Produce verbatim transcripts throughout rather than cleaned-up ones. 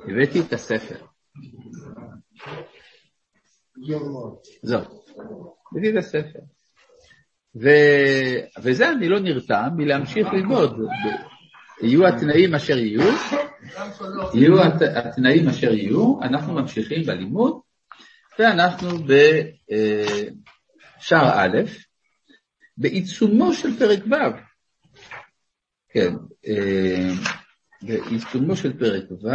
הבאתי את הספר. זהו, הבאתי את הספר. ו... וזה אני לא נרתע מלהמשיך ללמוד. יהיו התנאים אשר יהיו, יהיו הת... התנאים אשר יהיו, אנחנו ממשיכים בלימוד, ואנחנו בשער א', בעיצומו של פרק ו'. כן, בעיצומו של פרק ו',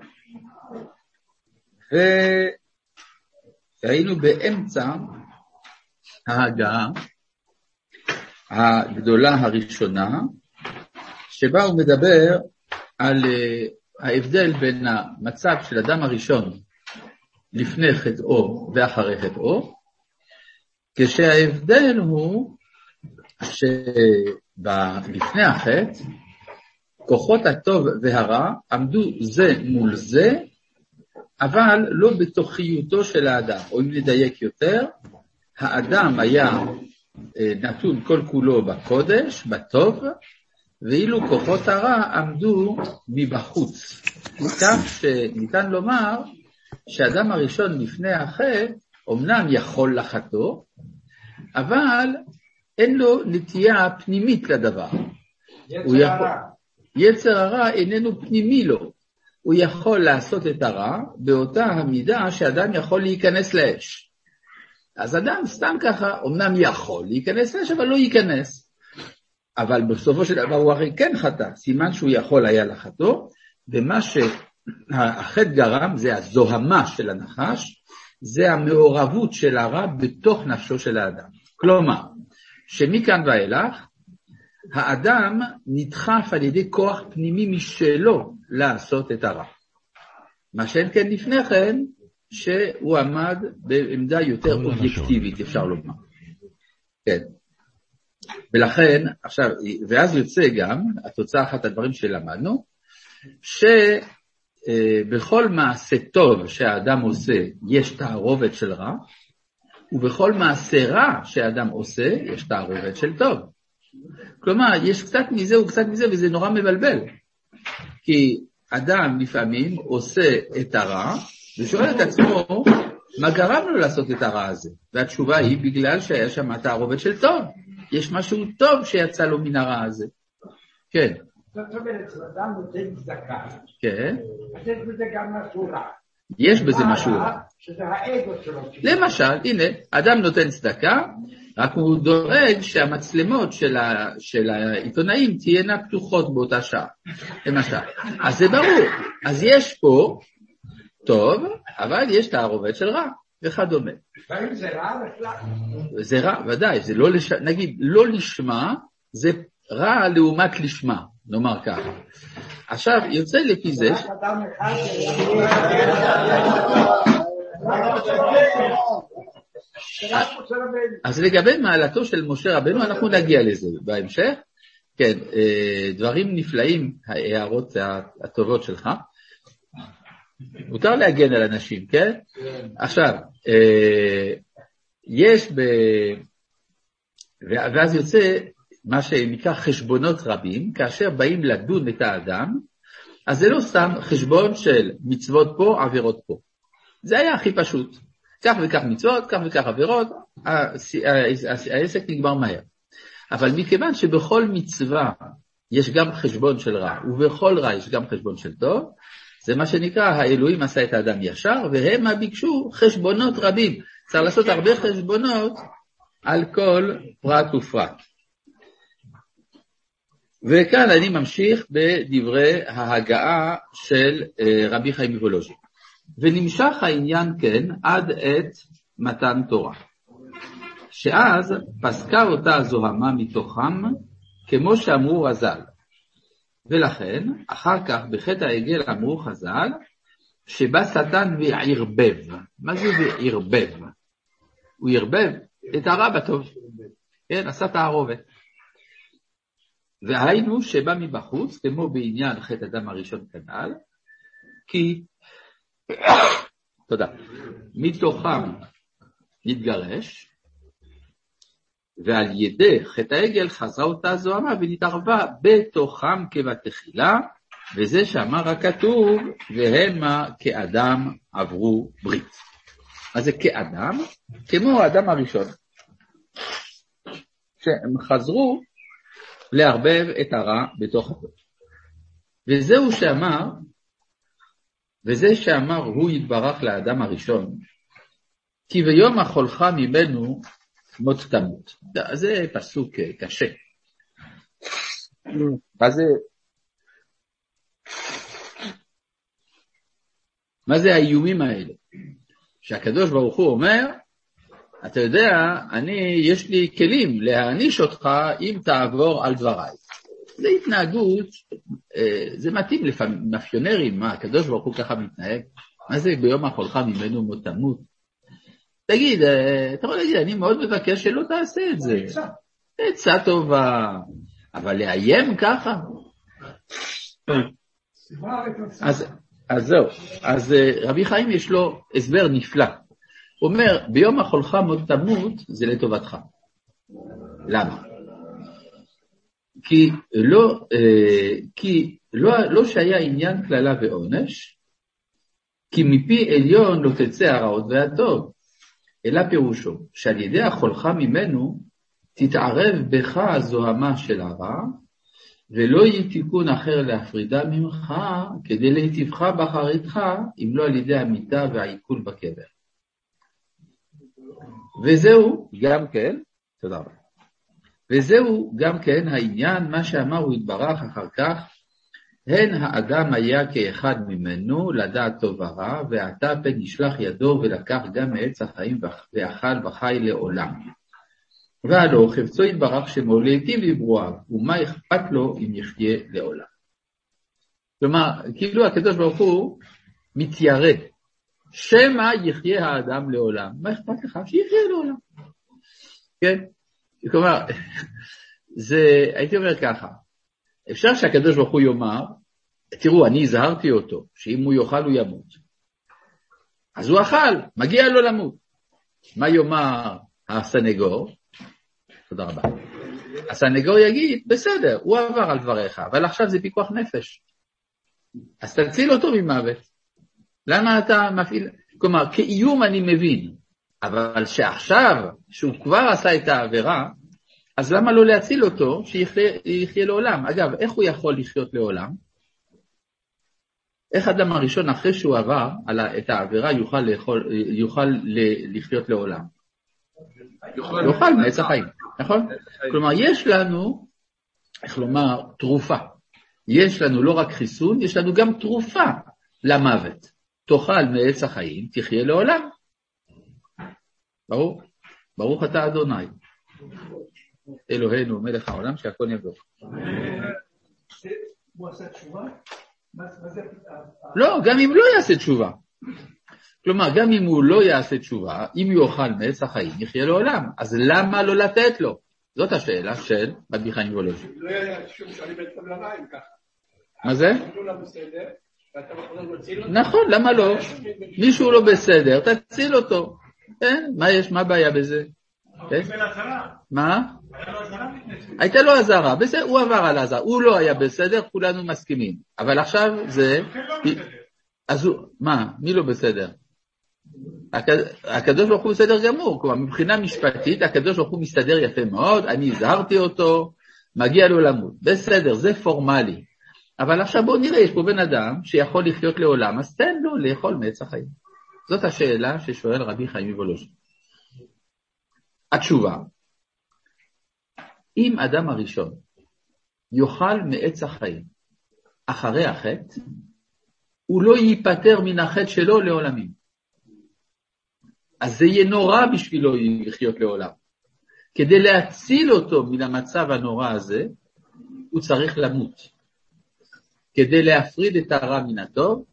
והיינו באמצע ההגעה הגדולה הראשונה, שבה הוא מדבר על ההבדל בין המצב של אדם הראשון לפני חטאו ואחרי חטאו, כשההבדל הוא שלפני החטא, כוחות הטוב והרע עמדו זה מול זה, אבל לא בתוכיותו של האדם, או אם נדייק יותר, האדם היה נתון כל כולו בקודש, בטוב, ואילו כוחות הרע עמדו מבחוץ. כך שניתן לומר שהאדם הראשון לפני החטא, אמנם יכול לחטוא, אבל אין לו נטייה פנימית לדבר. יצר יכול... הרע. יצר הרע איננו פנימי לו. הוא יכול לעשות את הרע באותה המידה שאדם יכול להיכנס לאש. אז אדם סתם ככה, אמנם יכול להיכנס לאש, אבל לא ייכנס. אבל בסופו של דבר הוא הרי כן חטא, סימן שהוא יכול היה לחטוא, ומה שהחטא גרם זה הזוהמה של הנחש, זה המעורבות של הרע בתוך נפשו של האדם. כלומר, שמכאן ואילך, האדם נדחף על ידי כוח פנימי משלו לעשות את הרע. מה שאין כן לפני כן, שהוא עמד בעמדה יותר אובייקטיבית, אפשר לומר. כן. ולכן, עכשיו, ואז יוצא גם, התוצאה אחת הדברים שלמדנו, שבכל מעשה טוב שהאדם עושה, יש תערובת של רע, ובכל מעשה רע שהאדם עושה, יש תערובת של טוב. כלומר, יש קצת מזה וקצת מזה, וזה נורא מבלבל. כי אדם לפעמים עושה את הרע, ושואל את עצמו, מה גרם לו לעשות את הרע הזה? והתשובה היא, בגלל שהיה שם תערובת של טוב. יש משהו טוב שיצא לו מן הרע הזה. כן. זאת אומרת, אדם נותן צדקה. כן. אז יש בזה גם משהו רע. יש בזה משהו רע. שזה האגו שלו. למשל, הנה, אדם נותן צדקה, רק הוא דורג שהמצלמות של, ה, של העיתונאים תהיינה פתוחות באותה שעה. למשל. אז זה ברור. אז יש פה טוב, אבל יש תערובת של רע, וכדומה. לפעמים זה רע בכלל. זה רע, ודאי, זה לא לש... נגיד, לא לשמה, זה רע לעומת לשמה, נאמר ככה. עכשיו, יוצא לפי זה... אז לגבי מעלתו של משה רבנו, אנחנו נגיע לזה בהמשך. כן, דברים נפלאים, ההערות הטובות שלך. מותר להגן על אנשים, כן? עכשיו, יש ב... ואז יוצא מה שנקרא חשבונות רבים, כאשר באים לדון את האדם, אז זה לא סתם חשבון של מצוות פה, עבירות פה. זה היה הכי פשוט. כך וכך מצוות, כך וכך עבירות, העסק נגמר מהר. אבל מכיוון שבכל מצווה יש גם חשבון של רע, ובכל רע יש גם חשבון של טוב, זה מה שנקרא, האלוהים עשה את האדם ישר, והם ביקשו חשבונות רבים. צריך לעשות הרבה חשבונות על כל פרט ופרט. וכאן אני ממשיך בדברי ההגעה של רבי חיים מוולוז'ין. ונמשך העניין כן עד את מתן תורה. שאז פסקה אותה זוהמה מתוכם, כמו שאמרו רז"ל. ולכן, אחר כך בחטא העגל אמרו חז"ל, שבא שטן וערבב. מה זה וערבב? הוא ערבב את הרע בטוב. כן, עשה תערובת. והיינו שבא מבחוץ, כמו בעניין חטא אדם הראשון כנ"ל, כי, תודה, מתוכם נתגרש, ועל ידי חטא העגל חזרה אותה זוהמה ונתערבה בתוכם כבתחילה, וזה שאמר הכתוב, והמה כאדם עברו ברית. אז זה כאדם, כמו האדם הראשון, שהם חזרו לערבב את הרע בתוך הטוב. וזהו שאמר, וזה שאמר הוא יתברך לאדם הראשון, כי ביום אכולך ממנו מות תמות. זה פסוק קשה. מה זה, מה זה האיומים האלה? שהקדוש ברוך הוא אומר, אתה יודע, אני, יש לי כלים להעניש אותך אם תעבור על דבריי. זה התנהגות, זה מתאים לפעמים, מאפיונרים, מה, הקדוש ברוך הוא ככה מתנהג? מה זה ביום אכולך ממנו מות תמות? תגיד, אתה יכול להגיד, אני מאוד מבקש שלא תעשה את זה. עצה טובה, אבל לאיים ככה? אז, אז זהו, אז רבי חיים יש לו הסבר נפלא. הוא אומר, ביום אכולך מות תמות זה לטובתך. למה? כי לא, כי לא, לא שהיה עניין כללה ועונש, כי מפי עליון לא תצא הרעות והטוב, אלא פירושו, שעל ידי אכולך ממנו תתערב בך הזוהמה של הרע, ולא יהיה תיקון אחר להפרידה ממך, כדי להיטיבך באחריתך, אם לא על ידי המיטה והעיכול בקבר. וזהו גם כן, תודה רבה. וזהו גם כן העניין, מה שאמר הוא יתברך אחר כך, הן האדם היה כאחד ממנו, לדעת טוב ורע, ועתה פן נשלח ידו ולקח גם מעץ החיים ואכל וחי לעולם. והלא חפצו יתברך שמו להיטיב לברואיו, ומה אכפת לו אם יחיה לעולם. כלומר, כאילו הקדוש ברוך הוא מתיירא, שמה יחיה האדם לעולם. מה אכפת לך? שיחיה לעולם. כן? כלומר, זה, הייתי אומר ככה, אפשר שהקדוש ברוך הוא יאמר, תראו, אני הזהרתי אותו, שאם הוא יאכל הוא ימות. אז הוא אכל, מגיע לו למות. מה יאמר הסנגור? תודה רבה. הסנגור יגיד, בסדר, הוא עבר על דבריך, אבל עכשיו זה פיקוח נפש. אז תציל אותו ממוות. למה אתה מפעיל? כלומר, כאיום אני מבין, אבל שעכשיו, שהוא כבר עשה את העבירה, אז למה לא להציל אותו שיחיה לעולם? אגב, איך הוא יכול לחיות לעולם? איך אדם הראשון אחרי שהוא עבר את העבירה יוכל, לאכול, יוכל לחיות לעולם? יוכל מעץ החיים, נכון? כלומר, יש לנו, איך לומר, תרופה. יש לנו לא רק חיסון, יש לנו גם תרופה למוות. תאכל מעץ החיים, תחיה לעולם. ברור? ברוך אתה אדוני. אלוהינו מלך העולם שהכל יבוא. הוא עשה תשובה? לא, גם אם לא יעשה תשובה. כלומר, גם אם הוא לא יעשה תשובה, אם יאכל מעץ החיים, יחיה לעולם. אז למה לא לתת לו? זאת השאלה של רבי חיים וולוז'ין. לא היה שום שאני בעצם למים ככה. מה זה? לא בסדר, ואתה יכול להציל אותו? נכון, למה לא? מישהו לא בסדר, תציל אותו. מה יש? מה הבעיה בזה? מה? הייתה לו הזרה, הוא עבר על הזרה, הוא לא היה בסדר, כולנו מסכימים. אבל עכשיו זה... אז הוא... מה? מי לא בסדר? הקדוש ברוך הוא בסדר גמור, כלומר מבחינה משפטית הקדוש ברוך הוא מסתדר יפה מאוד, אני הזהרתי אותו, מגיע לו למות. בסדר, זה פורמלי. אבל עכשיו בואו נראה, יש פה בן אדם שיכול לחיות לעולם, אז תן לו לאכול מעץ החיים. זאת השאלה ששואל רבי חיים מוולוז'ין. התשובה, אם אדם הראשון יאכל מעץ החיים אחרי החטא, הוא לא ייפטר מן החטא שלו לעולמים. אז זה יהיה נורא בשבילו לחיות לעולם. כדי להציל אותו מן המצב הנורא הזה, הוא צריך למות. כדי להפריד את הרע מן הטוב,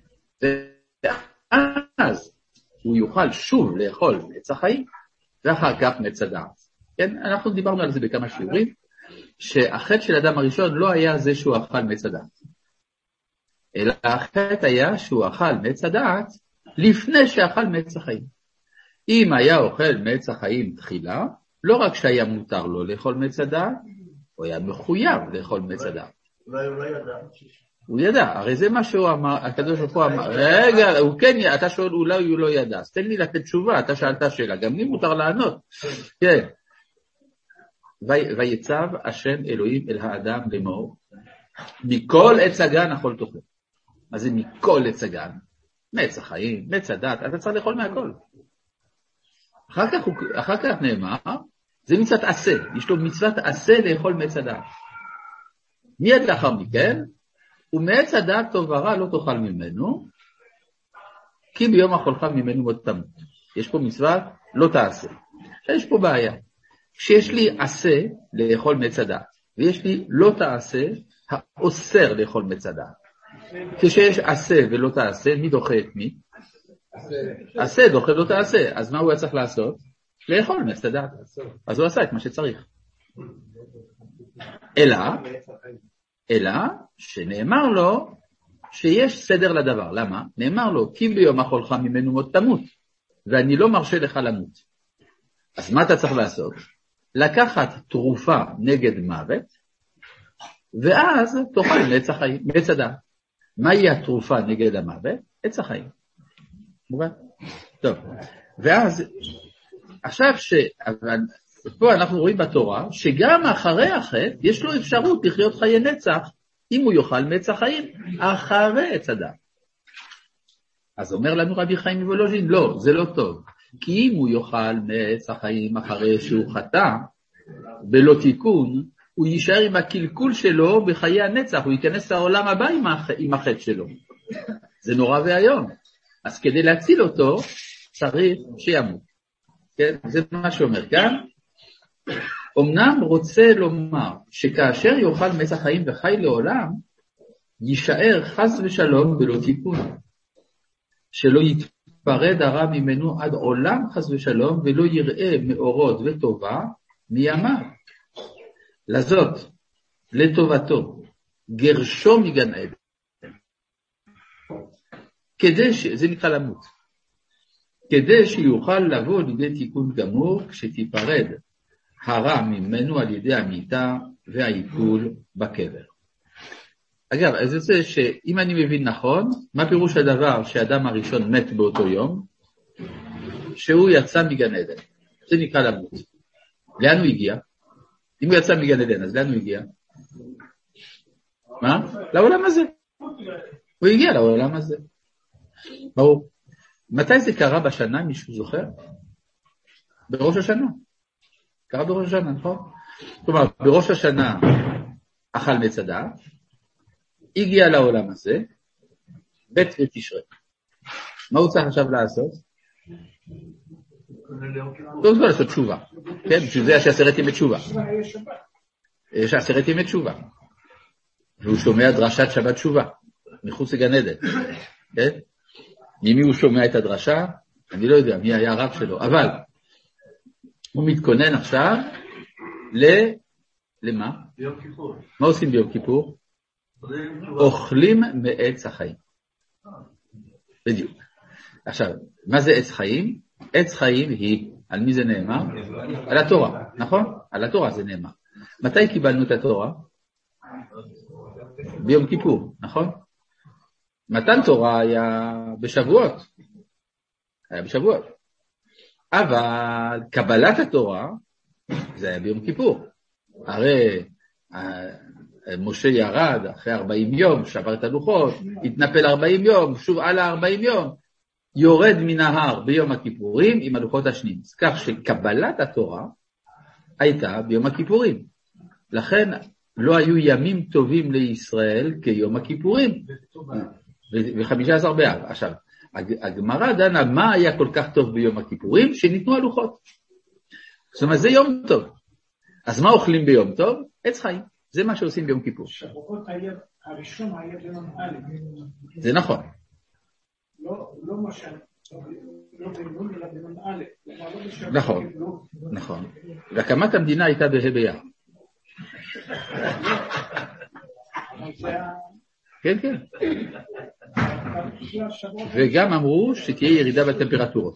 ואז הוא יוכל שוב לאכול מעץ החיים, ואחר כך מעץ הדעת. כן? אנחנו דיברנו על זה בכמה שיעורים, שהחטא של האדם הראשון לא היה זה שהוא אכל מעץ הדעת. אלא החטא היה שהוא אכל מעץ הדעת לפני שאכל מעץ החיים. אם היה אוכל מעץ החיים תחילה, לא רק שהיה מותר לו לאכול מעץ הדעת, הוא היה מחויב לאכול מעץ הדעת. אולי הוא לא ידע. הוא ידע, הרי זה מה שהוא אמר, הקדוש ברוך הוא אמר, רגע, הוא כן, אתה שואל אולי הוא לא ידע, אז תן לי לתת תשובה, אתה שאלת שאלה, גם לי מותר לענות, כן. ויצב השם אלוהים אל האדם לאמור, מכל עץ הגן אכול תאכל. מה זה מכל עץ הגן? מעץ החיים, מעץ הדת, אתה צריך לאכול מהכל. אחר כך, אחר כך נאמר, זה מצוות עשה, יש לו מצוות עשה לאכול מעץ הדת. מיד לאחר מכן, ומעץ הדת טוב ורע לא תאכל ממנו, כי ביום אכולך ממנו עוד תמות. יש פה מצוות לא תעשה. יש פה בעיה. כשיש לי עשה לאכול מעץ הדת, ויש לי לא תעשה, האוסר לאכול מעץ הדת. כשיש עשה ולא תעשה, מי דוחה את מי? עשה דוחה לא תעשה. אז מה הוא היה צריך לעשות? לאכול מעץ הדת. אז הוא עשה את מה שצריך. אלא, אלא שנאמר לו שיש סדר לדבר. למה? נאמר לו, כי ביום אכולך ממנו עוד תמות, ואני לא מרשה לך למות. אז מה אתה צריך לעשות? לקחת תרופה נגד מוות, ואז תאכל מעץ החיים, מעץ הדת. מהי התרופה נגד המוות? עץ החיים. מובן? טוב. ואז, עכשיו ש... פה אנחנו רואים בתורה, שגם אחרי החטא, יש לו אפשרות לחיות חיי נצח, אם הוא יאכל מעץ החיים, אחרי עץ הדת. אז אומר לנו רבי חיים מוולוז'ין, לא, זה לא טוב. כי אם הוא יאכל מעץ החיים אחרי שהוא חטא, בלא תיקון, הוא יישאר עם הקלקול שלו בחיי הנצח, הוא ייכנס לעולם הבא עם החטא שלו. זה נורא והיום. אז כדי להציל אותו, צריך שימות. כן? זה מה שאומר כאן. אמנם רוצה לומר שכאשר יאכל מעץ החיים וחי לעולם, יישאר חס ושלום בלא תיקון. שלא יתפרד הרע ממנו עד עולם חס ושלום, ולא יראה מאורות וטובה מימיו. לזאת, לטובתו, גרשו מגן עדן. כדי ש... זה נקרא למות. כדי שיוכל לבוא לידי תיקון גמור, כשתיפרד הרע ממנו על ידי המיטה והעיכול בקבר. אגב, אז זה שאם אני מבין נכון, מה פירוש הדבר שהאדם הראשון מת באותו יום? שהוא יצא מגן עדן. זה נקרא למות. לאן הוא הגיע? אם הוא יצא מגן עדן, אז לאן הוא הגיע? מה? לעולם הזה. הוא הגיע לעולם הזה. ברור. מתי זה קרה בשנה, מישהו זוכר? בראש השנה. קרה בראש השנה, נכון? כלומר, בראש השנה אכל מעץ הדת, הגיע לעולם הזה, בית ותשרי. מה הוא צריך עכשיו לעשות? לא צריך לעשות תשובה. כן, בשביל זה יש עשרת ימי תשובה. יש עשרת ימי תשובה. והוא שומע דרשת שבת תשובה, מחוץ לגן עדן. כן? ממי הוא שומע את הדרשה? אני לא יודע, מי היה הרב שלו. אבל, הוא מתכונן עכשיו ל... למה? ביום כיפור. מה עושים ביום כיפור? אוכלים מעץ החיים. בדיוק. עכשיו, מה זה עץ חיים? עץ חיים היא, על מי זה נאמר? על התורה, נכון? על התורה זה נאמר. מתי קיבלנו את התורה? ביום כיפור, נכון? מתן תורה היה בשבועות. היה בשבועות. אבל קבלת התורה, זה היה ביום כיפור. הרי משה ירד אחרי ארבעים יום, שבר את הלוחות, התנפל ארבעים יום, שוב עלה ארבעים יום, יורד מן ההר ביום הכיפורים עם הלוחות השניים. כך שקבלת התורה הייתה ביום הכיפורים. לכן לא היו ימים טובים לישראל כיום הכיפורים. ו-חמישה עשר באב. עכשיו, הגמרא דנה מה היה כל כך טוב ביום הכיפורים? שניתנו הלוחות. זאת אומרת, זה יום טוב. אז מה אוכלים ביום טוב? עץ חיים. זה מה שעושים ביום כיפור. שבועות הראשון היה ביום א'. זה נכון. לא מה ש... לא ביום אלא ביום א'. נכון, נכון. והקמת המדינה הייתה בה' באייר. כן, כן. וגם אמרו שתהיה ירידה בטמפרטורות.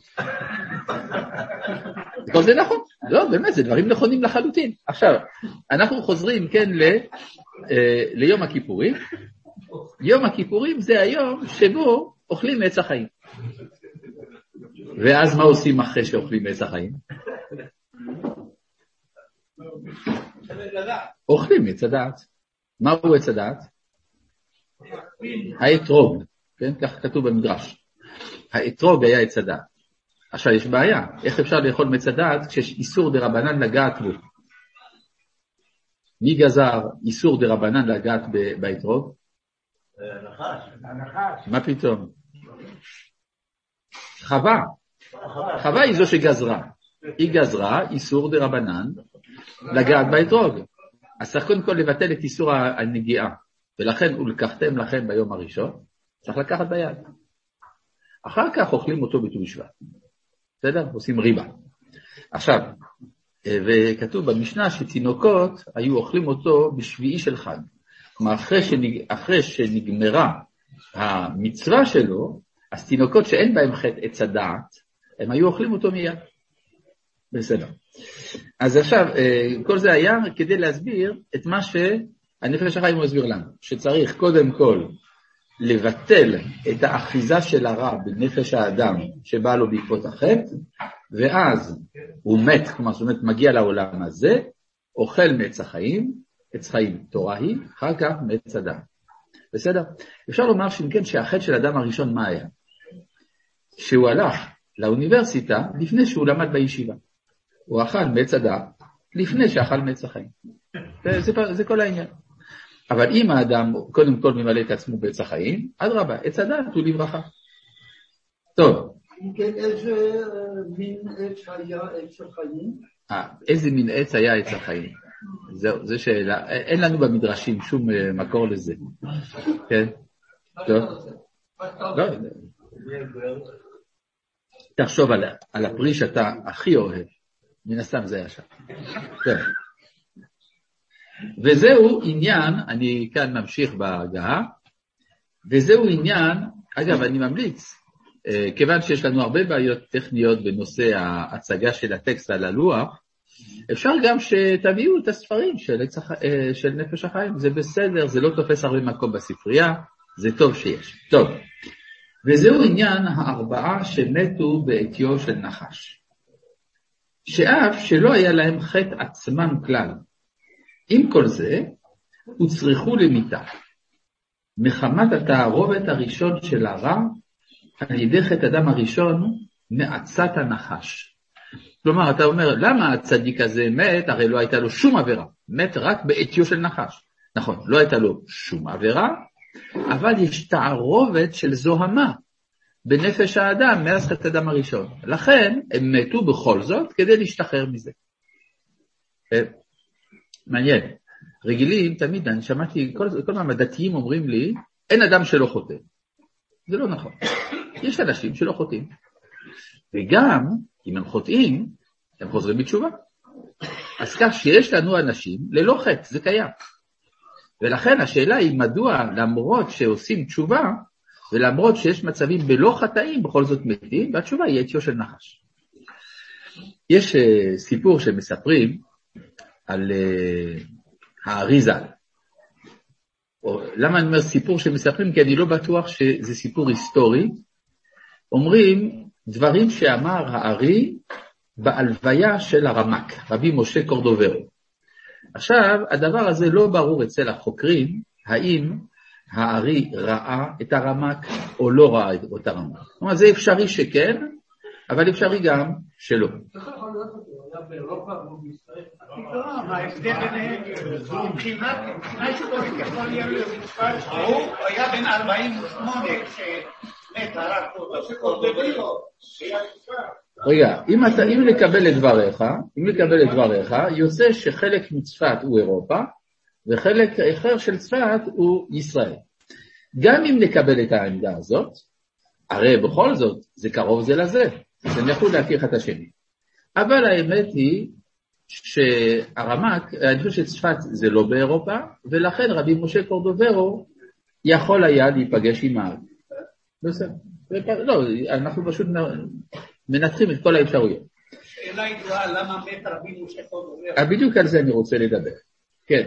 כל זה נכון. לא, באמת, זה דברים נכונים לחלוטין. עכשיו, אנחנו חוזרים, כן, ל, אה, ליום הכיפורים, יום הכיפורים זה היום שבו אוכלים מעץ החיים. ואז מה עושים אחרי שאוכלים מעץ החיים? אוכלים מעץ הדעת. מהו עץ הדעת? האתרוג, כן? כך כתוב במדרש. האתרוג היה עץ הדעת. עכשיו יש בעיה, איך אפשר לאכול מעץ הדעת כשיש איסור דרבנן לגעת בו? מי גזר איסור דרבנן לגעת באתרוג? הנחש. מה פתאום? חווה. חווה היא זו שגזרה. היא גזרה איסור דרבנן לגעת באתרוג. אז צריך קודם כל לבטל את איסור הנגיעה. ולכן ולקחתם לכם ביום הראשון, צריך לקחת ביד. אחר כך אוכלים אותו בט"ו בשבט. בסדר? עושים ריבה. עכשיו, וכתוב במשנה שתינוקות היו אוכלים אותו בשביעי של חג. כלומר, אחרי, שנג... אחרי שנגמרה המצווה שלו, אז תינוקות שאין בהם חטא עץ הדעת, הם היו אוכלים אותו מיד. בסדר. אז עכשיו, כל זה היה כדי להסביר את מה שהנפש החיים הוא הסביר לנו, שצריך קודם כל לבטל את האחיזה של הרע בנפש האדם שבא לו בעקבות החטא, ואז הוא מת, כלומר, זאת אומרת, מגיע לעולם הזה, אוכל מעץ החיים, עץ חיים תורה היא, אחר כך מעץ אדם. בסדר? אפשר לומר שכן שהחטא של אדם הראשון מה היה? שהוא הלך לאוניברסיטה לפני שהוא למד בישיבה. הוא אכל מעץ אדם לפני שאכל מעץ החיים. זה, זה, זה כל העניין. אבל אם האדם קודם כל ממלא את עצמו בעץ החיים, אדרבה, עץ הדעת הוא לברכה. טוב. איזה מין עץ היה עץ החיים? אה, איזה מין עץ היה עץ החיים? זהו, זו שאלה. אין לנו במדרשים שום מקור לזה. כן? טוב. לא. תחשוב על, על הפרי שאתה הכי אוהב. מן הסתם זה היה שם. טוב. וזהו עניין, אני כאן ממשיך בהגעה, וזהו עניין, אגב אני ממליץ, כיוון שיש לנו הרבה בעיות טכניות בנושא ההצגה של הטקסט על הלוח, אפשר גם שתביאו את הספרים של, של נפש החיים, זה בסדר, זה לא תופס הרבה מקום בספרייה, זה טוב שיש. טוב, וזהו עניין הארבעה שמתו בעטיו של נחש, שאף שלא היה להם חטא עצמם כלל, עם כל זה, הוצרכו למיתה, מחמת התערובת הראשון של הרע, על ידי חטא אדם הראשון, מעצת הנחש. כלומר, אתה אומר, למה הצדיק הזה מת? הרי לא הייתה לו שום עבירה, מת רק בעטיו של נחש. נכון, לא הייתה לו שום עבירה, אבל יש תערובת של זוהמה, בנפש האדם, מאז חטא אדם הראשון. לכן, הם מתו בכל זאת, כדי להשתחרר מזה. מעניין. רגילים, תמיד, אני שמעתי, כל, כל מה הדתיים אומרים לי, אין אדם שלא חוטא. זה לא נכון. יש אנשים שלא חוטאים. וגם, אם הם חוטאים, הם חוזרים בתשובה. אז כך שיש לנו אנשים ללא חטא, זה קיים. ולכן השאלה היא, מדוע למרות שעושים תשובה, ולמרות שיש מצבים בלא חטאים, בכל זאת מתים, והתשובה היא עטיו של נחש. יש uh, סיפור שמספרים, על uh, האריזה. או, למה אני אומר סיפור שמספרים? כי אני לא בטוח שזה סיפור היסטורי. אומרים דברים שאמר הארי בהלוויה של הרמק, רבי משה קורדוברו. עכשיו, הדבר הזה לא ברור אצל החוקרים, האם הארי ראה את הרמק או לא ראה את הרמק. זאת אומרת, זה אפשרי שכן, אבל אפשרי גם שלא. באירופה ובישראל. מה ההבדל ביניהם? מבחינת היסטורית יכול להיות בצפת, הוא היה בן ארבעים ושמונה כשמת הרב קורדוברו. רגע, אם אתה, אם לקבל את דבריך, אם לקבל את דבריך, יוצא שחלק מצפת הוא אירופה, וחלק אחר של צפת הוא ישראל. גם אם נקבל את העמדה הזאת, הרי בכל זאת זה קרוב זה לזה, זה יכול להכיר את השני. אבל האמת היא שהרמק, אני חושב שצפת זה לא באירופה, ולכן רבי משה קורדוברו יכול היה להיפגש עם העם. לא, אנחנו פשוט מנתחים את כל האפשרויות. שאלה ידועה, למה מת רבי משה קורדוברו? בדיוק על זה אני רוצה לדבר. כן.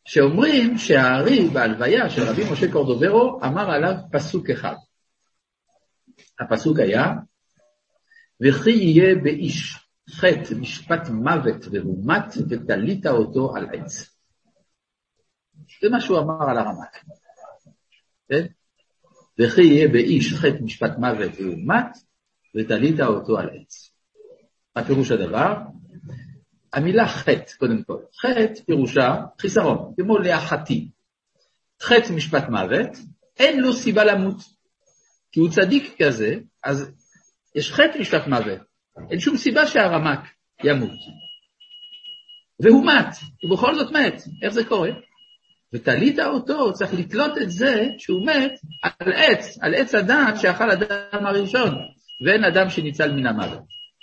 שאומרים שהארי בהלוויה של רבי משה קורדוברו אמר עליו פסוק אחד. הפסוק היה, וכי יהיה באיש חטא משפט מוות והוא מת ותלית אותו על עץ. זה מה שהוא אמר על הרמק. כן? וכי יהיה באיש חטא משפט מוות והוא מת ותלית אותו על עץ. מה פירוש הדבר? המילה חטא, קודם כל. חטא פירושה חיסרון, כמו להחטיא. חטא משפט מוות, אין לו סיבה למות. כי הוא צדיק כזה, אז יש חטא משפט מוות. אין שום סיבה שהרמק ימות. והוא מת, ובכל זאת מת. איך זה קורה? ותלית אותו, צריך לתלות את זה שהוא מת על עץ, על עץ הדעת שאכל אדם הראשון, ואין אדם שניצל מן המוות.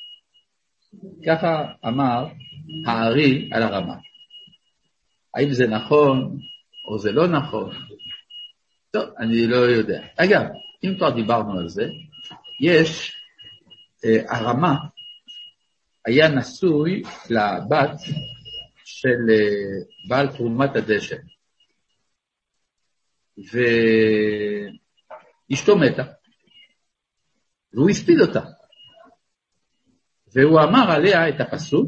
ככה אמר הארי על הרמק. האם זה נכון או זה לא נכון? טוב, אני לא יודע. אגב, אם כבר דיברנו על זה, יש, אה, הרמק היה נשוי לבת של אה, בעל תרומת הדשן. ואשתו מתה, והוא הספיד אותה. והוא אמר עליה את הפסוק,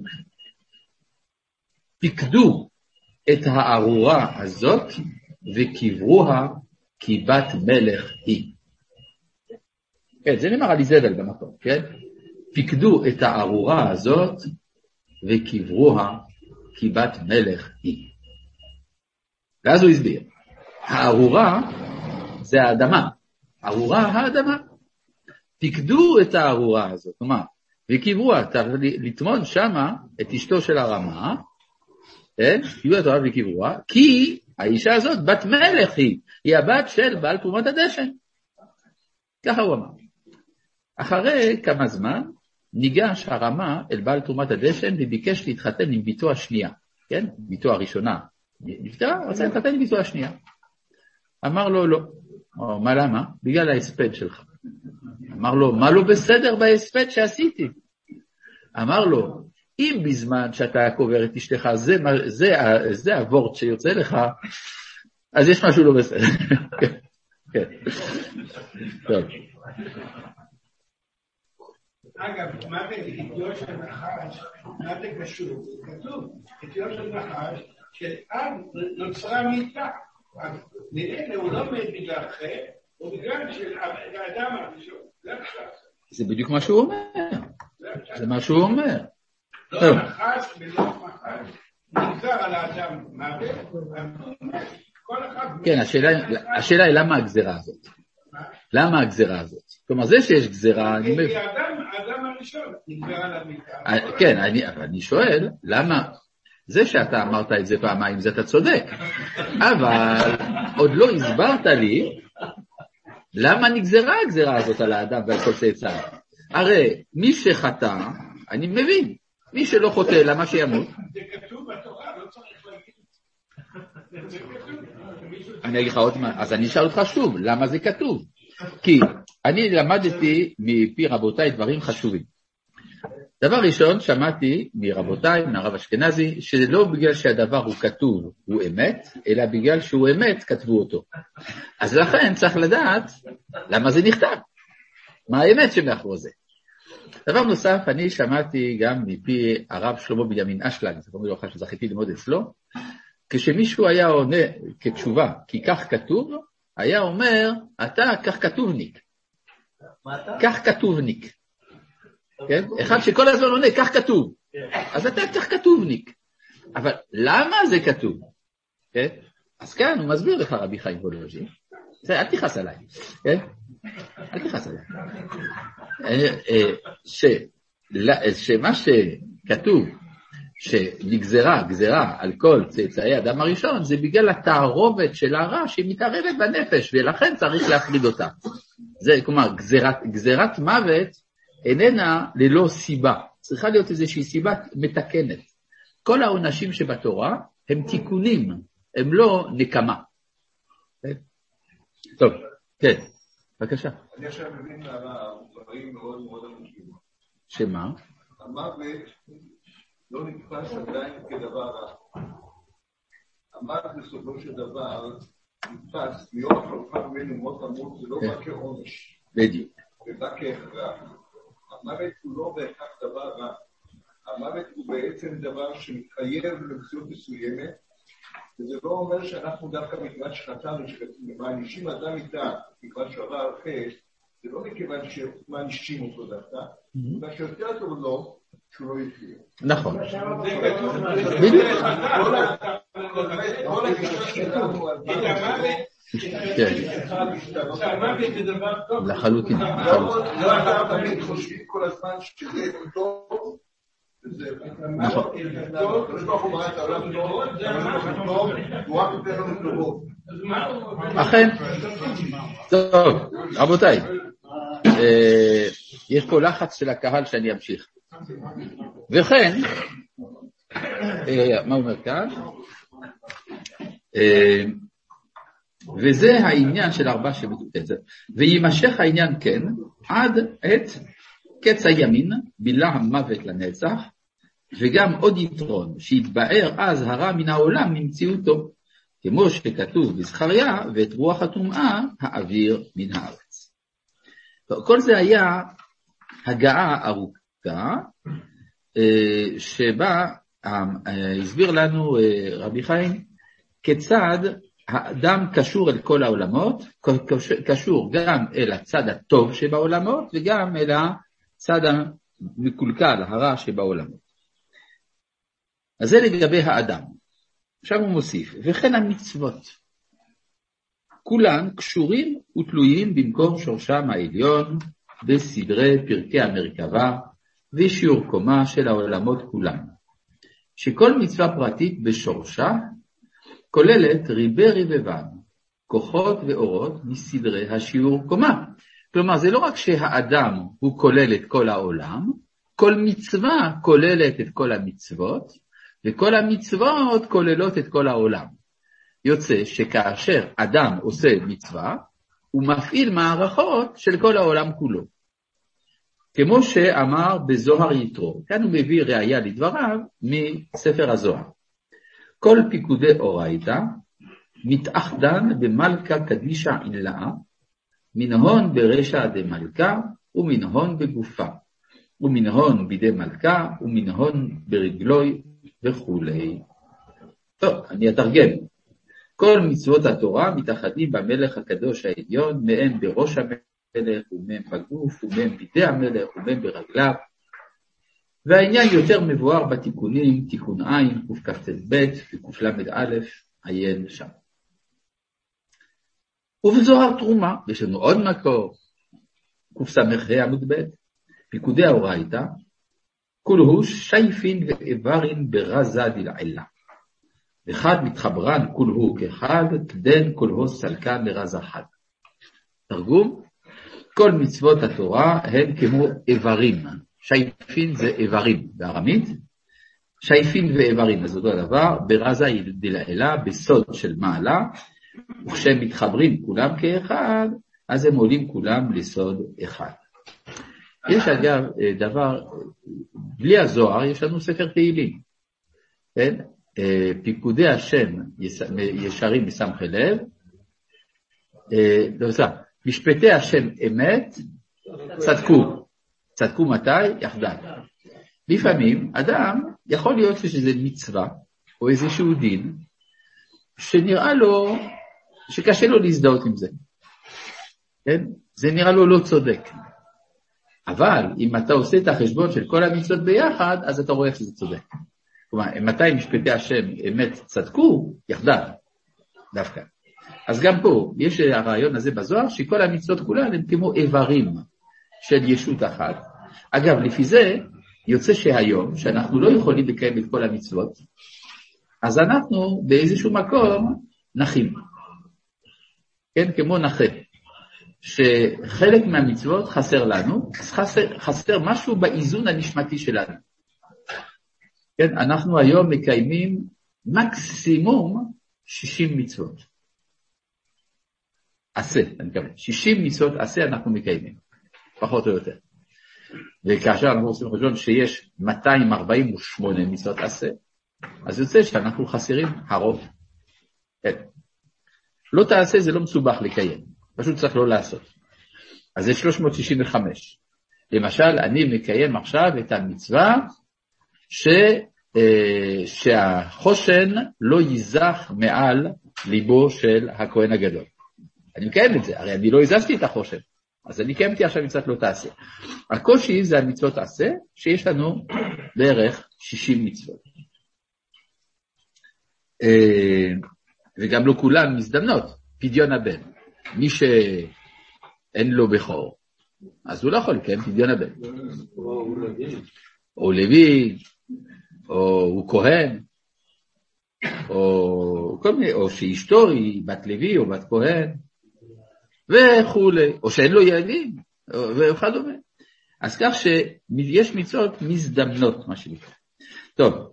פיקדו את הארורה הזאת וקברוה כי בת מלך היא. כן, זה נאמר על איזבל במקום, כן? פיקדו את הארורה הזאת וקברוה כי בת מלך היא. ואז הוא הסביר, הארורה זה האדמה, הארורה האדמה. פיקדו את הארורה הזאת, כלומר, וקברוה, לטמון שמה את אשתו של הרמה, כן? פיקדו את הארורה וקברוה, כי האישה הזאת בת מלך היא, היא הבת של בעל תרומת הדשן. ככה הוא אמר. אחרי כמה זמן ניגש הרמה אל בעל תרומת הדשן וביקש להתחתן עם ביתו השנייה, כן? ביתו הראשונה נפטרה, רצה להתחתן עם ביתו השנייה. אמר לו לא. או, מה למה? בגלל ההספד שלך. אמר לו, מה לא בסדר בהספד שעשיתי? אמר לו, אם בזמן שאתה קובר את אשתך, זה, זה, זה הוורט שיוצא לך, אז יש משהו לא בסדר. כן. טוב. אגב, מה זה אתיו של נחש? מה זה קשור? כתוב, אתיו של נחש, שאז נוצרה מיתה. נראה, הוא לא מת בגלל חטא, הוא בגלל שהאדם הראשון. זה בדיוק מה שהוא אומר. זה מה שהוא אומר. לא נחש ולא נחש, נגזר על האדם מוות, כל אחד... כן, השאלה היא למה הגזרה הזאת? למה הגזרה הזאת? כלומר, זה שיש גזרה... כי האדם הראשון נגזר על המיטה. כן, אני שואל, למה... זה שאתה אמרת את זה פעמיים, זה אתה צודק. אבל עוד לא הסברת לי למה נגזרה הגזרה הזאת על האדם ועל כל צאצאיו. הרי מי שחטא, אני מבין, מי שלא חוטא, למה שימות? זה כתוב בתורה, לא צריך להגיד. זה כתוב. אני אגיד לך עוד מה, אז אני אשאל אותך שוב, למה זה כתוב? כי אני למדתי מפי רבותיי דברים חשובים. דבר ראשון, שמעתי מרבותיי, מהרב אשכנזי, שלא בגלל שהדבר הוא כתוב, הוא אמת, אלא בגלל שהוא אמת, כתבו אותו. אז לכן צריך לדעת למה זה נכתב. מה האמת שמאחורי זה? דבר נוסף, אני שמעתי גם מפי הרב שלמה בנימין אשלג, זה פעם לא שזכיתי ללמוד אצלו, כשמישהו היה עונה כתשובה, כי כך כתוב, היה אומר, אתה כך כתובניק. כך כתובניק. כן? אחד שכל הזמן עונה, כך כתוב. אז אתה כך כתובניק. אבל למה זה כתוב? כן? אז כאן הוא מסביר לך רבי חיים וולוז'ין, אל תכעס עליי, כן? אל תכעס עליי. שמה שכתוב, שנגזרה, גזרה על כל צאצאי אדם הראשון, זה בגלל התערובת של הרע שמתערבת בנפש, ולכן צריך להפריד אותה. זה, כלומר, גזירת, גזירת מוות איננה ללא סיבה. צריכה להיות איזושהי סיבה מתקנת. כל העונשים שבתורה הם תיקונים, הם לא נקמה. טוב, כן, בבקשה. אני עכשיו מבין מהרב, דברים מאוד מאוד עמוקים. שמה? המוות לא נתפס עדיין כדבר רע. אמר בסופו של דבר, נתפס, להיות חלפה ממנו מות המות, זה לא בא כעונש. בדיוק. זה בא כהכרח. המוות הוא לא בהכרח דבר רע. המוות הוא בעצם דבר שמתחייב למציאות מסוימת, וזה לא אומר שאנחנו דווקא מכיוון שחטאנו, שמענישים אדם איתה, מכיוון שעבר על חטא, זה לא מכיוון שמענישים אותו דווקא, מה שיותר טוב לו, שהוא לא יחיה. נכון. כל הגישה שלנו על שהמוות זה דבר טוב. לחלוטין. לא אתה תמיד חושבים כל הזמן שזה טוב, נכון. אכן. טוב, רבותיי, יש פה לחץ של הקהל שאני אמשיך. וכן, מה אומר כאן? וזה העניין של ארבע שמתוקצת. וימשך העניין כן, עד את קץ הימין, בילה המוות לנצח, וגם עוד יתרון, שהתבאר אז הרע מן העולם ממציאותו, כמו שכתוב בזכריה, ואת רוח הטומאה האוויר מן הארץ. טוב, כל זה היה הגעה ארוכה, שבה הסביר לנו רבי חיים, כיצד האדם קשור אל כל העולמות, קשור גם אל הצד הטוב שבעולמות, וגם אל הצד המקולקל, הרע שבעולמות. אז זה לגבי האדם. עכשיו הוא מוסיף, וכן המצוות. כולן קשורים ותלויים במקום שורשם העליון, בסדרי פרקי המרכבה, ושיעור קומה של העולמות כולם. שכל מצווה פרטית בשורשה, כוללת ריבי ריבבן, כוחות ואורות מסדרי השיעור קומה. כלומר, זה לא רק שהאדם הוא כולל את כל העולם, כל מצווה כוללת את כל המצוות, וכל המצוות כוללות את כל העולם. יוצא שכאשר אדם עושה מצווה, הוא מפעיל מערכות של כל העולם כולו. כמו שאמר בזוהר יתרו, כאן הוא מביא ראיה לדבריו מספר הזוהר. כל פיקודי אורייתא מתאחדן במלכה קדישה עילאה, מנהון ברשע דמלכה ומנהון בגופה, ומנהון בידי מלכה ומנהון ברגלוי וכו'. טוב, אני אתרגם. כל מצוות התורה מתאחדים במלך הקדוש העליון, מהם בראש המלך ומהם בגוף ומהם בידי המלך ומהם ברגליו. והעניין יותר מבואר בתיקונים, תיקון עין, קכ"ב וקל"א, עיין שם. ובזוהר תרומה, יש לנו עוד מקור, קס"ה עמוד ב', פיקודי האורייתא, כולהו שייפין ואיברין ברזה דלעילה. אחד מתחברן כולהו כאחד, כדן כולהו סלקן לרזה חד. תרגום, כל מצוות התורה הן כמו איברים. שייפין זה איברים בארמית, שייפין ואיברים, אז אותו הדבר, ברזה דלעילה, בסוד של מעלה, וכשהם מתחברים כולם כאחד, אז הם עולים כולם לסוד אחד. יש אגב דבר, בלי הזוהר יש לנו ספר תהילים, כן? פיקודי השם ישרים מסמכי לב, לא זה, משפטי השם אמת, צדקו, צדקו מתי? יחדיו. לפעמים אדם יכול להיות שזה מצווה, או איזשהו דין, שנראה לו, שקשה לו להזדהות עם זה, כן? זה נראה לו לא צודק. אבל אם אתה עושה את החשבון של כל המצוות ביחד, אז אתה רואה שזה צודק. כלומר, מתי משפטי השם אמת צדקו, יחדיו, דווקא. אז גם פה, יש הרעיון הזה בזוהר, שכל המצוות כולן הם כמו איברים של ישות אחת. אגב, לפי זה, יוצא שהיום, שאנחנו לא יכולים לקיים את כל המצוות, אז אנחנו באיזשהו מקום נחים. כן, כמו נחה. שחלק מהמצוות חסר לנו, חסר, חסר משהו באיזון הנשמתי שלנו. כן, אנחנו היום מקיימים מקסימום שישים מצוות. עשה, אני מקווה. שישים מצוות עשה אנחנו מקיימים, פחות או יותר. וכאשר אנחנו עושים חשבון שיש מאתיים ארבעים ושמונה מצוות עשה, אז יוצא שאנחנו חסרים הרוב. כן. לא תעשה זה לא מסובך לקיים, פשוט צריך לא לעשות. אז זה שלוש מאות שישים וחמש. למשל, אני מקיים עכשיו את המצווה ש, אה, שהחושן לא ייזך מעל ליבו של הכהן הגדול. אני מקיים את זה, הרי אני לא הזזתי את החושן, אז אני קיימתי עכשיו מצוות לא תעשה. הקושי זה המצוות תעשה, שיש לנו בערך שישים מצוות. אה, וגם לא כולן מזדמנות, פדיון הבן. מי שאין לו בכור, אז הוא לא יכול לקיים פדיון הבן. או לוי, או הוא כהן, או כל מיני, או שאשתו היא בת לוי או בת כהן, וכו', או שאין לו ילדים, וכדומה. אז כך שיש מצוות מזדמנות, מה שנקרא. טוב,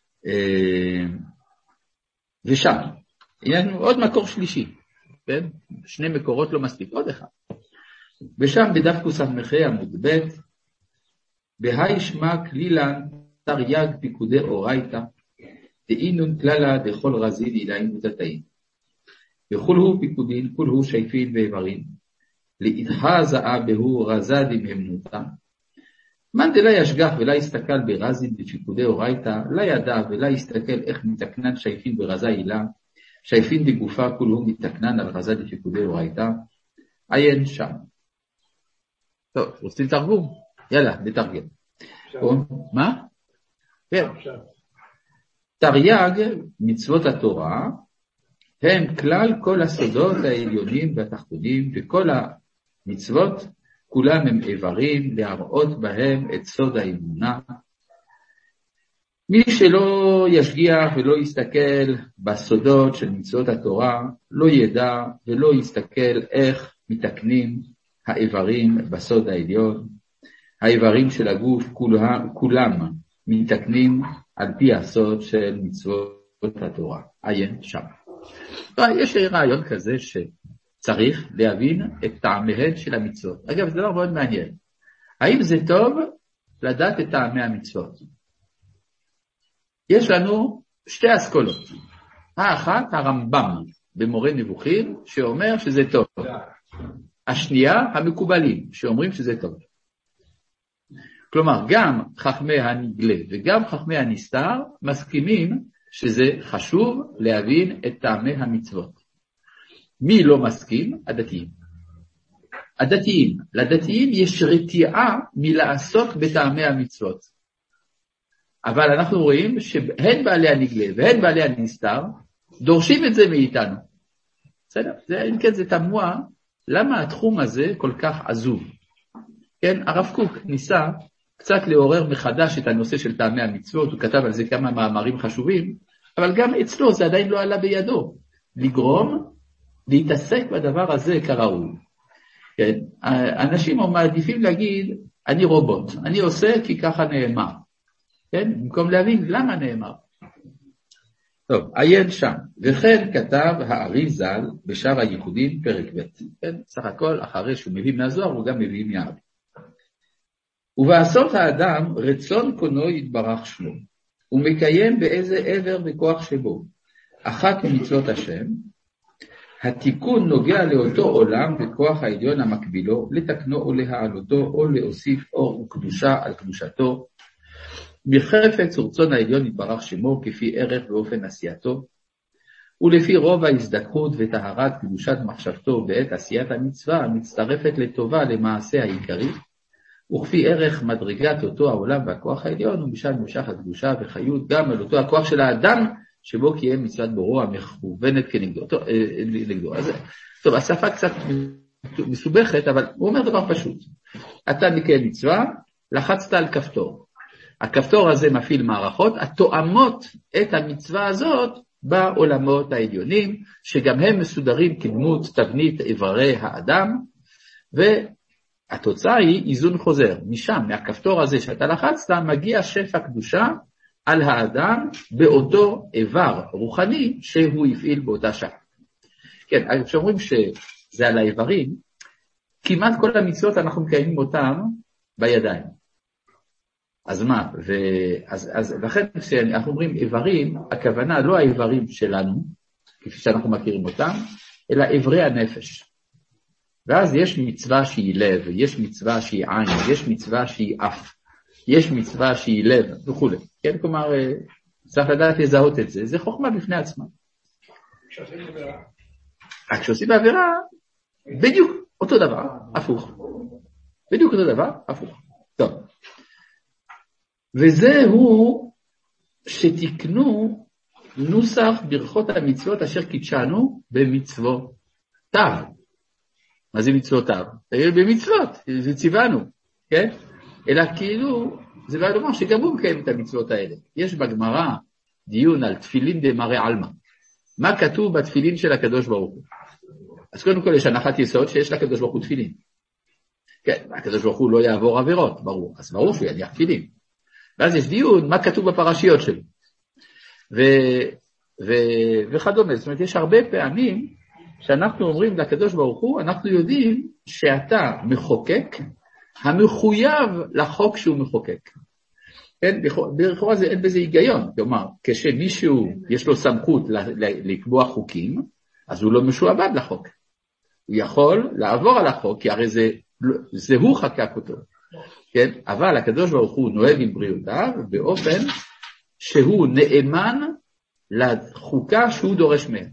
ושם, יש לנו עוד מקור שלישי, כן? שני מקורות לא מספיק, עוד אחד. ושם בדף קוסמ"ח עמוד ב' בהי שמע כלילן תרי"ג פיקודי אורייתא דאינון כללה דכל רזין אילאים ותתאים. וכולהו פיקודין, כולהו שייפין ואיברים, לאידחה זעה בהו רזה דמהמנותה. מן דלה ישגח ולה יסתכל ברזין בפיקודי אורייתא, לא ידע ולה יסתכל איך מתקנן שייפין ברזה אילה, שייפין בגופה כולהו מתקנן על רזה בפיקודי אורייתא, עיין שם. טוב, רוצים תרגום? יאללה, נתרגם. מה? כן. תרי"ג מצוות התורה הם כלל כל הסודות העליונים והתחתונים, וכל המצוות כולם הם איברים להראות בהם את סוד האמונה. מי שלא ישגיח ולא יסתכל בסודות של מצוות התורה, לא ידע ולא יסתכל איך מתקנים האיברים בסוד העליון. האיברים של הגוף כולם מתקנים על פי הסוד של מצוות התורה. עיין שם. יש רעיון כזה שצריך להבין את טעמיהן של המצוות. אגב, זה דבר מאוד מעניין. האם זה טוב לדעת את טעמי המצוות? יש לנו שתי אסכולות. האחת, הרמב"ם במורה נבוכים, שאומר שזה טוב. השנייה, המקובלים, שאומרים שזה טוב. כלומר, גם חכמי הנגלה וגם חכמי הנסתר מסכימים שזה חשוב להבין את טעמי המצוות. מי לא מסכים? הדתיים. הדתיים. לדתיים יש רתיעה מלעסוק בטעמי המצוות. אבל אנחנו רואים שהן בעלי הנגלה והן בעלי הנסתר דורשים את זה מאיתנו. בסדר? זה, אם כן, זה תמוה, למה התחום הזה כל כך עזוב? כן, הרב קוק ניסה קצת לעורר מחדש את הנושא של טעמי המצוות, הוא כתב על זה כמה מאמרים חשובים, אבל גם אצלו זה עדיין לא עלה בידו, לגרום, להתעסק בדבר הזה כראוי. כן, אנשים מעדיפים להגיד, אני רובוט, אני עושה כי ככה נאמר. כן, במקום להבין למה נאמר. טוב, עיין שם, וכן כתב הארי ז"ל בשער הייחודים פרק ב', כן, סך הכל אחרי שהוא מביא מהזוהר הוא גם מביא מהארי. ובעשות האדם רצון קונו יתברך שמו, ומקיים באיזה עבר וכוח שבו, אחת ממצוות השם, התיקון נוגע לאותו עולם וכוח העליון המקבילו, לתקנו או להעלותו או להוסיף אור וקדושה על קדושתו, מחפץ ורצון העליון יתברך שמו כפי ערך ואופן עשייתו, ולפי רוב ההזדכות וטהרת קדושת מחשבתו בעת עשיית המצווה המצטרפת לטובה למעשה העיקרי, וכפי ערך מדרגת אותו העולם והכוח העליון, ומשל נמשך הקדושה וחיות גם על אותו הכוח של האדם שבו קיים מצוות בוראו המכוונת כנגדו. טוב, נגדו. אז, טוב, השפה קצת מסובכת, אבל הוא אומר דבר פשוט. אתה מקיים מצווה, לחצת על כפתור. הכפתור הזה מפעיל מערכות התואמות את המצווה הזאת בעולמות העליונים, שגם הם מסודרים כדמות תבנית איברי האדם, והתוצאה היא איזון חוזר. משם, מהכפתור הזה שאתה לחצת, מגיע שפע קדושה על האדם באותו איבר רוחני שהוא הפעיל באותה שעה. כן, כשאומרים שזה על האיברים, כמעט כל המצוות אנחנו מקיימים אותם בידיים. אז מה? ואז, אז, לכן כשאנחנו אומרים איברים, הכוונה לא האיברים שלנו, כפי שאנחנו מכירים אותם, אלא עברי הנפש. ואז יש מצווה שהיא לב, יש מצווה שהיא עין, יש מצווה שהיא אף, יש מצווה שהיא לב, וכו'. כן, כלומר, צריך לדעת לזהות את זה, זה חוכמה בפני עצמה. כשעושים עבירה. כשעושים בעבירה, בדיוק אותו דבר, הפוך. בדיוק אותו דבר, הפוך. טוב. וזהו שתקנו נוסח ברכות המצוות אשר קידשנו במצוותיו. מה זה מצוותיו? במצוות, זה ציוונו, כן? אלא כאילו, זה בא לומר שגם הוא מקיים את המצוות האלה. יש בגמרא דיון על תפילין דמראה עלמא. מה כתוב בתפילין של הקדוש ברוך הוא? אז קודם כל יש הנחת יסוד שיש לקדוש ברוך הוא תפילין. כן, הקדוש ברוך הוא לא יעבור עבירות, ברור. אז ברור שהוא יניח תפילין. ואז יש דיון מה כתוב בפרשיות שלו. ו, ו, וכדומה. זאת אומרת, יש הרבה פעמים שאנחנו אומרים לקדוש ברוך הוא, אנחנו יודעים שאתה מחוקק, המחויב לחוק שהוא מחוקק. כן, לכאורה אין בזה היגיון. כלומר, כשמישהו יש לו סמכות לקבוע חוקים, אז הוא לא משועבד לחוק. הוא יכול לעבור על החוק, כי הרי זה, זה הוא חקק אותו. כן? אבל הקדוש ברוך הוא נוהג עם בריאותיו באופן שהוא נאמן לחוקה שהוא דורש מהם.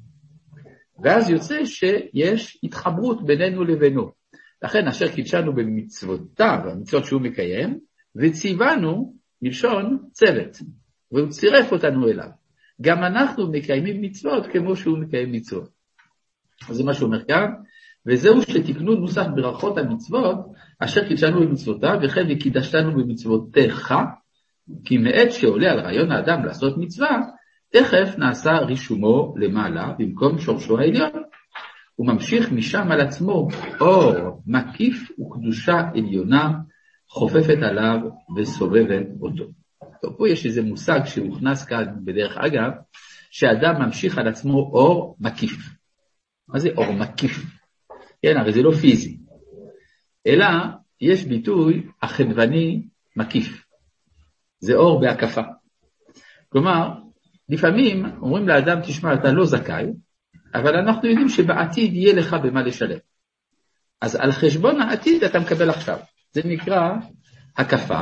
ואז יוצא שיש התחברות בינינו לבינו. לכן אשר קידשנו במצוותיו, המצוות שהוא מקיים, וציוונו מלשון צוות, והוא צירף אותנו אליו. גם אנחנו מקיימים מצוות כמו שהוא מקיים מצוות. אז זה מה שהוא אומר כאן, וזהו שתקנו נוסח ברכות המצוות, אשר קידשנו במצוותיו, וכן וקידשתנו במצוותיך, כי מעת שעולה על רעיון האדם לעשות מצווה, תכף נעשה רישומו למעלה, במקום שורשו העליון. הוא ממשיך משם על עצמו, אור מקיף וקדושה עליונה, חופפת עליו וסובבת אותו. טוב, פה יש איזה מושג שהוכנס כאן בדרך אגב, שאדם ממשיך על עצמו אור מקיף. מה זה אור מקיף? כן, הרי זה לא פיזי. אלא יש ביטוי החדווני מקיף. זה אור בהקפה. כלומר, לפעמים אומרים לאדם, תשמע, אתה לא זכאי, אבל אנחנו יודעים שבעתיד יהיה לך במה לשלם. אז על חשבון העתיד אתה מקבל עכשיו. זה נקרא הקפה,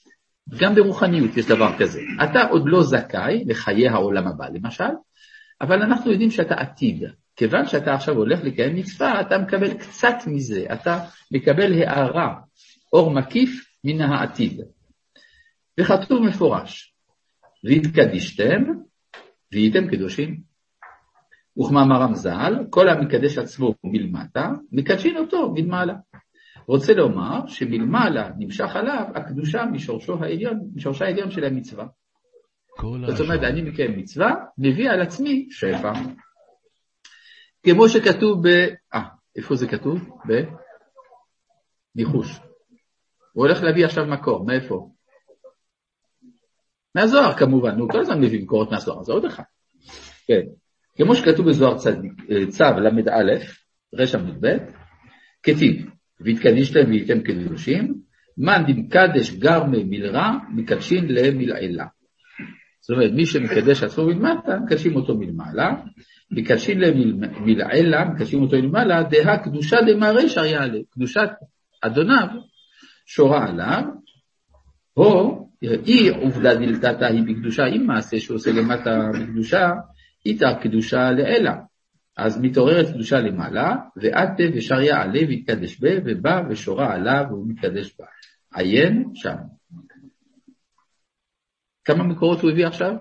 גם ברוחניות יש דבר כזה. אתה עוד לא זכאי לחיי העולם הבא, למשל, אבל אנחנו יודעים שאתה עתיד. כיוון שאתה עכשיו הולך לקיים מצווה, אתה מקבל קצת מזה, אתה מקבל הערה, אור מקיף מן העתיד. וכתוב מפורש, והתקדישתם, והייתם קדושים. וכמאמר רמז"ל, כל המקדש עצמו מלמטה, מקדשין אותו מלמעלה. רוצה לומר שמלמעלה נמשך עליו הקדושה משורשו העליון, משורשה העליון של המצווה. זאת אומרת, אני מקיים מצווה, מביא על עצמי שפע. כמו שכתוב ב... אה, איפה זה כתוב? ב... ניחוש. הוא הולך להביא עכשיו מקור, מאיפה? מהזוהר כמובן, הוא כל הזמן מביא מקורות מהזוהר, זה עוד אחד. כן. כמו שכתוב בזוהר צו למד א', רש עמוד ב', כתיב, והתקדישתם והייתם קדושים, מן דמקדש גרמי מלרע, מקדשין למלעילה. זאת אומרת, מי שמקדש עצמו מלמטה, מקדשים אותו מלמעלה, מקדשין למלעילה, מקדשים אותו מלמעלה, דה קדושה דמראה שריה עליה, קדושת אדוניו שורה עליו, או אי עובדה דלתתה היא בקדושה, אם מעשה שעושה למטה בקדושה, איתה קדושה לאלה. אז מתעוררת קדושה למעלה, ועתה ושריה עליה והתקדש בה, ובא ושורה עליו והוא מתקדש בה. עיין שם. כמה מקורות הוא הביא עכשיו?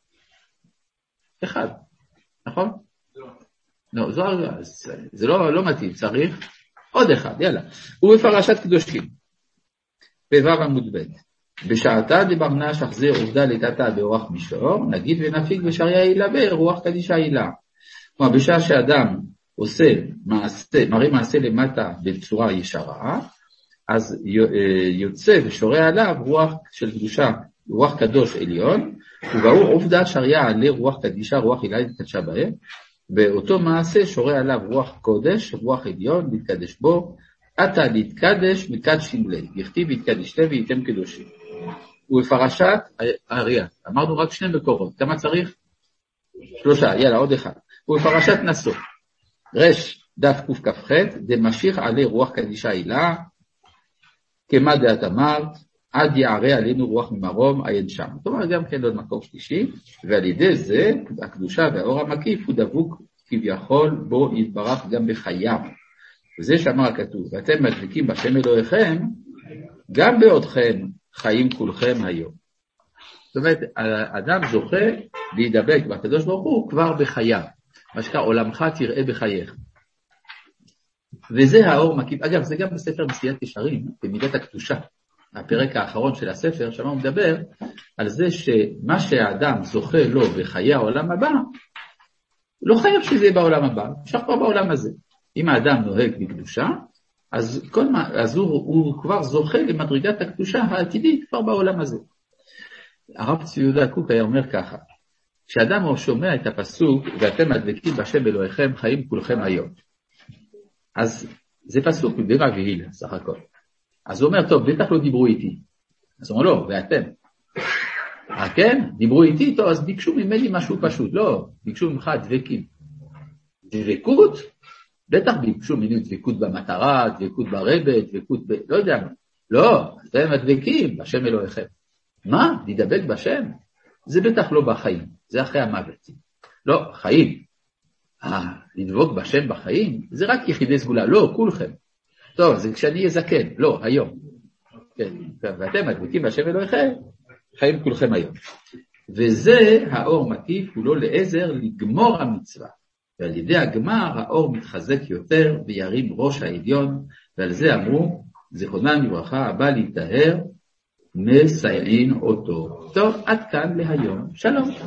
אחד. נכון? לא, זו, זה לא, לא מתאים, צריך עוד אחד, יאללה. הוא בפרשת קדושים. פ"ו עמוד ב'. בשעתה דברנה שחזר עובדה לטאטה ברוח מישור, נגיד ונפיק ושריה הילה ברוח קדישה הילה. כלומר, בשעה שאדם עושה מעשה, מראה מעשה למטה בצורה ישרה, אז יוצא ושורה עליו רוח של קדושה, רוח קדוש עליון, וברור עובדה שריה עלי רוח קדישה, רוח הילה התקדשה בהם, באותו מעשה שורה עליו רוח קודש, רוח עליון, להתקדש בו, עתה להתקדש מקדשים לי, יכתיב התקדשתם והייתם קדושים. ובפרשת אריה, אמרנו רק שני מקורות, כמה צריך? שלושה, יאללה, עוד אחד. ובפרשת נשוא, רש דף קכ"ח, דמשיך עלי רוח קדישה הילה, כמה דעת אמרת, עד יערה עלינו רוח ממרום עיין שם. זאת אומרת גם כן עוד מקום שלישי, ועל ידי זה הקדושה והאור המקיף הוא דבוק כביכול בו יתברך גם בחייו. וזה שאמר הכתוב, ואתם מדליקים בשם אלוהיכם, גם בעודכם חיים כולכם היום. זאת אומרת, האדם זוכה להידבק בקדוש ברוך הוא כבר בחייו. מה שקרה, עולמך תראה בחייך. וזה האור מקיף. אגב, זה גם בספר מסיעת ישרים, במידת הקדושה. הפרק האחרון של הספר, שם הוא מדבר על זה שמה שהאדם זוכה לו בחיי העולם הבא, לא חייב שזה יהיה בעולם הבא, אפשר כבר בעולם הזה. אם האדם נוהג בקדושה, אז, כל מה, אז הוא, הוא כבר זוכה למדרגת הקדושה העתידית כבר בעולם הזה. הרב צבי יהודה קוק היה אומר ככה, כשאדם שומע את הפסוק, ואתם מדבקים בשם אלוהיכם חיים כולכם היום. אז זה פסוק בדברי והיל, סך הכל. אז הוא אומר, טוב, בטח לא דיברו איתי. אז הוא אומר, לא, ואתם. אה, כן? דיברו איתי, טוב, אז ביקשו ממני משהו פשוט. לא, ביקשו ממך דבקים. דבקות? בטח ביקשו ממני דבקות במטרה, דבקות ברבט, דבקות ב... לא יודע. לא, אתם מדבקים בשם אלוהיכם. מה? להידבק בשם? זה בטח לא בחיים, זה אחרי המוות. לא, חיים. אה, לדבוק בשם בחיים, זה רק יחידי סגולה. לא, כולכם. טוב, זה כשאני אהיה זקן, לא, היום. כן, ואתם מדבקים בשם אלוהיכם, חיים כולכם היום. וזה האור מקיף, הוא לא לעזר לגמור המצווה. ועל ידי הגמר, האור מתחזק יותר וירים ראש העליון, ועל זה אמרו, זיכרונם לברכה, הבא להיטהר, מסייעין אותו. טוב, עד כאן להיום. שלום.